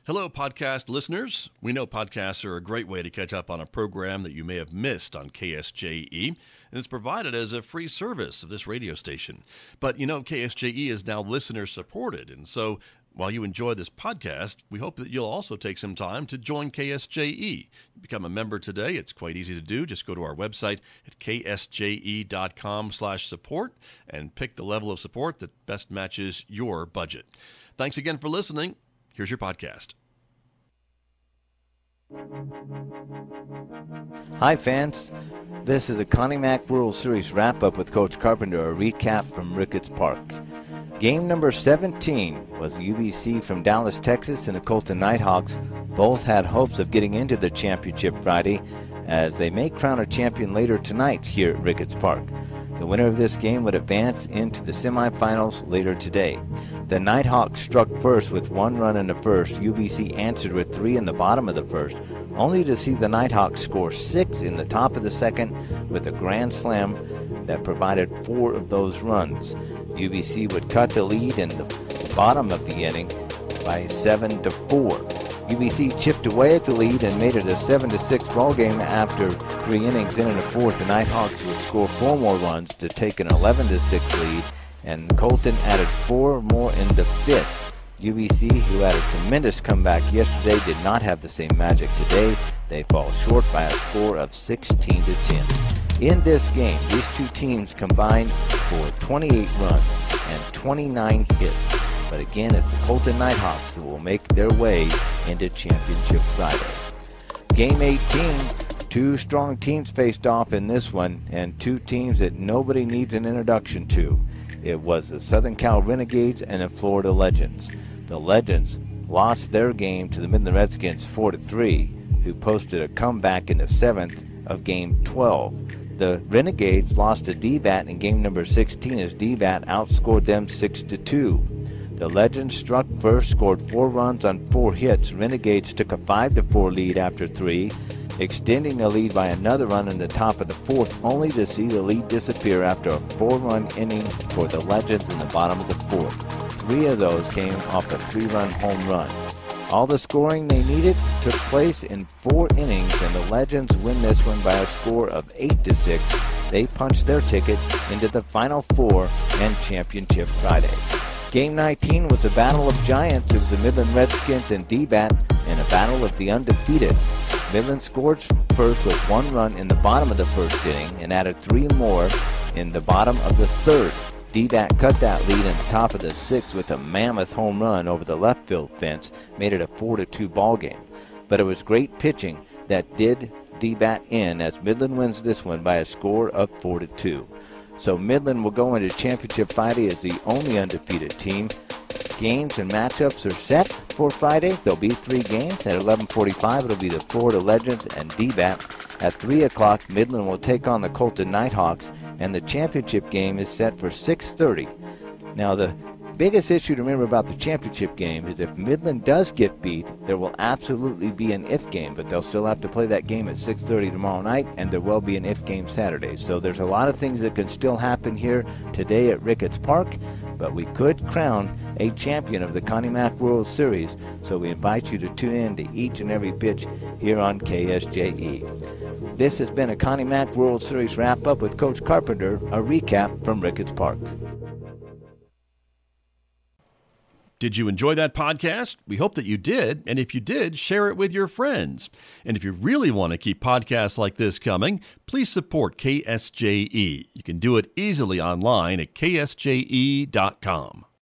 Hello, podcast listeners. We know podcasts are a great way to catch up on a program that you may have missed on KSJE, and it's provided as a free service of this radio station. But you know, KSJE is now listener supported, and so while you enjoy this podcast, we hope that you'll also take some time to join KSJE. Become a member today. It's quite easy to do. Just go to our website at ksje.com/support and pick the level of support that best matches your budget. Thanks again for listening. Here's your podcast. Hi, fans. This is the Connie Mack World Series wrap-up with Coach Carpenter, a recap from Ricketts Park. Game number 17 was UBC from Dallas, Texas, and the Colton Nighthawks. Both had hopes of getting into the championship Friday, as they may crown a champion later tonight here at Ricketts Park. The winner of this game would advance into the semifinals later today. The Nighthawks struck first with 1 run in the first. UBC answered with 3 in the bottom of the first, only to see the Nighthawks score 6 in the top of the second with a grand slam that provided 4 of those runs. UBC would cut the lead in the bottom of the inning by 7-4. UBC chipped away at the lead and made it a 7-6 ball game after 3 innings. Then in the fourth, the Nighthawks would score 4 more runs to take an 11-6 lead, and Colton added 4 more in the fifth. UBC, who had a tremendous comeback yesterday, did not have the same magic today. They fall short by a score of 16-10. In this game, these two teams combined for 28 runs and 29 hits. But again, it's the Colton Nighthawks who will make their way into Championship Friday. Game 18, 2 strong teams faced off in this one, and 2 teams that nobody needs an introduction to. It was the Southern Cal Renegades and the Florida Legends. The Legends lost their game to the Midland Redskins 4-3, who posted a comeback in the 7th of Game 12. The Renegades lost to DBAT in game number 16 as DBAT outscored them 6-2. The Legends struck first, scored 4 runs on 4 hits. Renegades took a 5-4 lead after 3, extending the lead by another run in the top of the 4th, only to see the lead disappear after a 4-run inning for the Legends in the bottom of the 4th. 3 of those came off a 3-run home run. All the scoring they needed took place in 4 innings, and the Legends win this one by a score of 8-6. They punched their ticket into the Final Four and Championship Friday. Game 19 was a battle of giants. It was the Midland Redskins and DBAT in a battle of the undefeated. Midland scored first with 1 run in the bottom of the first inning and added 3 more in the bottom of the third. DBAT cut that lead in the top of the 6th with a mammoth home run over the left field fence, made it a 4-2 ball game. But it was great pitching that did DBAT in, as Midland wins this one by a score of 4-2. So Midland will go into Championship Friday as the only undefeated team. Games and matchups are set for Friday. There'll be 3 games. At 11:45, it'll be the Florida Legends and DBAT. At 3 o'clock, Midland will take on the Colton Nighthawks, and the championship game is set for 6:30. Now, the biggest issue to remember about the championship game is if Midland does get beat, there will absolutely be an if game, but they'll still have to play that game at 6:30 tomorrow night, and there will be an if game Saturday. So there's a lot of things that can still happen here today at Ricketts Park, but we could crown a champion of the Connie Mack World Series, so we invite you to tune in to each and every pitch here on KSJE. This has been a Connie Mack World Series wrap-up with Coach Carpenter, a recap from Ricketts Park. Did you enjoy that podcast? We hope that you did. And if you did, share it with your friends. And if you really want to keep podcasts like this coming, please support KSJE. You can do it easily online at ksje.com.